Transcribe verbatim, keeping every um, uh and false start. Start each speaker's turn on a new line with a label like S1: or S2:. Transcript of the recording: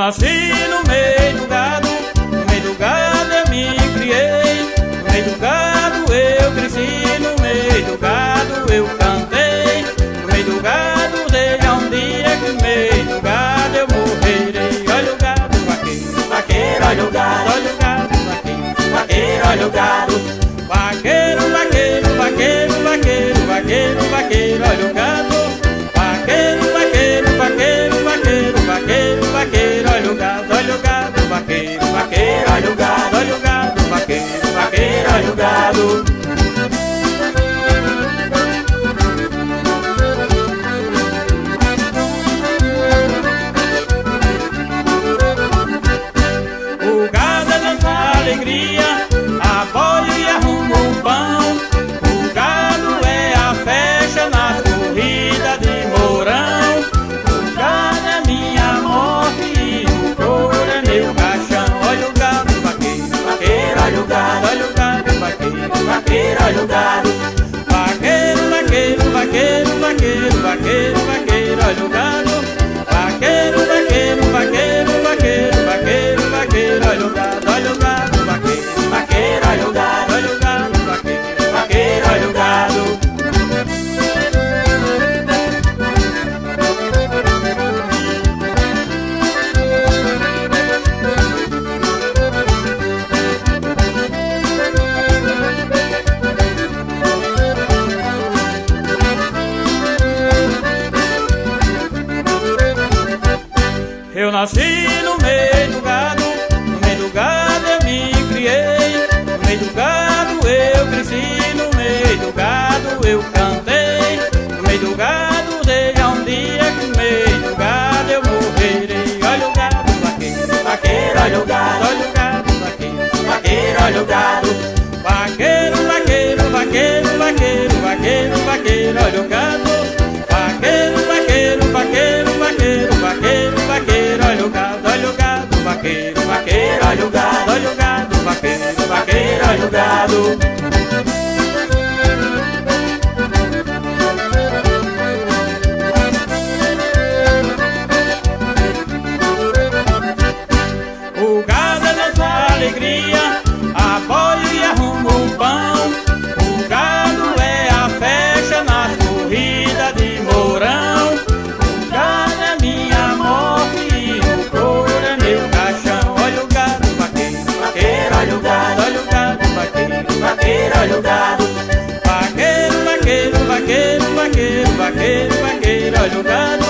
S1: nasci no meio do gado, no meio do gado eu me criei, no meio do gado eu cresci, no meio do gado eu cantei, no meio do gado seja um dia que no meio do gado eu morrerei. Olha o gado vaqueiro, vaqueiro, olha o gado, olha o gado vaqueiro, vaqueiro, olha o gado, vaqueiro, vaqueiro, vaqueiro, vaqueiro, vaqueiro, vaqueiro, olha o gado, vaqueiro, vaqueiro, vaqueiro, vaqueiro, vaqueiro, vaqueiro, olha o gado, olha o gado, vaqueiro, vaqueiro, olha o gado, olha o gado, vaqueiro, vaqueiro, olha o gado. O gado é nossa alegria, apoio e arruma o pão. O gado é a festa nas corridas de Mourão. O gado é minha morte e o couro é meu caixão. Olha o gado vaqueiro, vaqueiro, olha o gado, olha o gado vaqueiro, vaqueiro, olha o gado, vaqueiro, vaqueiro, vaqueiro, vaqueiro, vaqueiro, vaqueiro, olha o gado, vaqueiro, vaqueiro, vaqueiro, vaqueiro, vaqueiro, vaqueiro, olha o gado, olha o gado, vaqueiro, vaqueiro, olha o gado, olha o gado, vaqueiro, vaqueiro, olha o gado. Eu nasci no meio do gado, no meio do gado eu me criei, no meio do gado eu cresci, no meio do gado eu cantei, no meio do gado seja um dia que no meio do gado eu morrerei. Olha o gado vaqueiro, vaqueiro, olha o gado, olha o gado vaqueiro, vaqueiro, olha o gado, vaqueiro, vaqueiro, vaqueiro, vaqueiro, vaqueiro, vaqueiro, olha o gado, vaqueiro, vaqueiro, vaqueiro, vaqueiro, vaqueiro, vaqueiro, olha o gado, olha o gado, vaqueiro, vaqueiro, olha o gado, olha o gado, vaqueiro, vaqueiro, olha o gado. O gado é nossa alegria, apoio e arruma o pão. O gado é a festa nas corridas de Mourão. O gado é minha morte e o couro é meu caixão. Olha o gado vaqueiro, vaqueiro, olha o gado, olha o gado, vaqueiro, vaqueiro, olha o gado, vaqueiro, vaqueiro, vaqueiro, vaqueiro, vaqueiro, vaqueiro, olha o gado,